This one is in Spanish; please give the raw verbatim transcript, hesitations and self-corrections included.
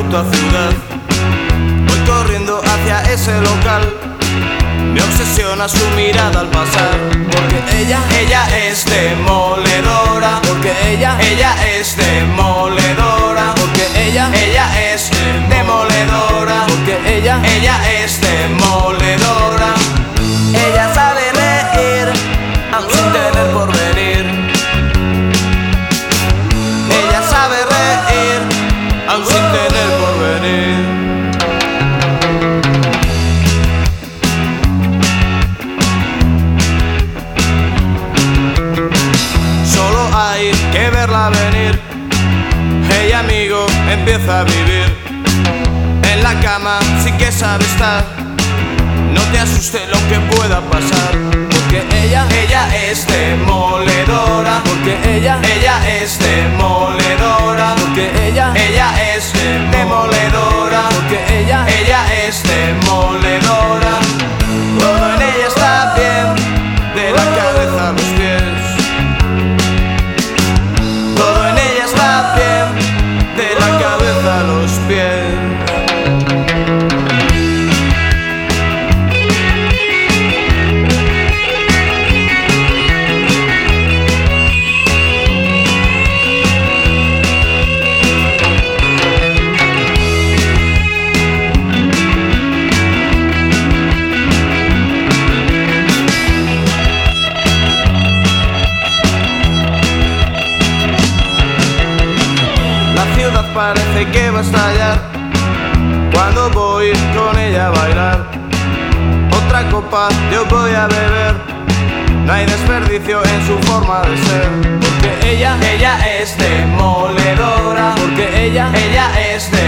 puta ciudad. Voy corriendo hacia ese local. Me obsesiona su mirada al pasar. Porque ella, ella es demoledora. porque ella, ella es demoledora. porque ella, ella es demoledora. porque ella, ella es demoledora. Ella sabe reír, aun sin tener porvenir. Ella sabe reír, aun sin tener porvenir. Solo hay que verla venir. Hey amigo, empieza a vivir. En la cama sí que sabe estar. No te asuste lo que pueda pasar. porque ella, Ella es demoledora. porque ella, Ella es demoledora. porque ella, Ella es demoledora. porque ella, Ella es demoledora. Todo en ella está bien, de la cabeza a los pies. Todo en ella está bien, de la cabeza a los pies. La ciudad parece que va a estallar cuando voy con ella a bailar. Otra copa yo voy a beber. No hay desperdicio en su forma de ser. porque ella, Ella es demoledora. porque ella, Ella es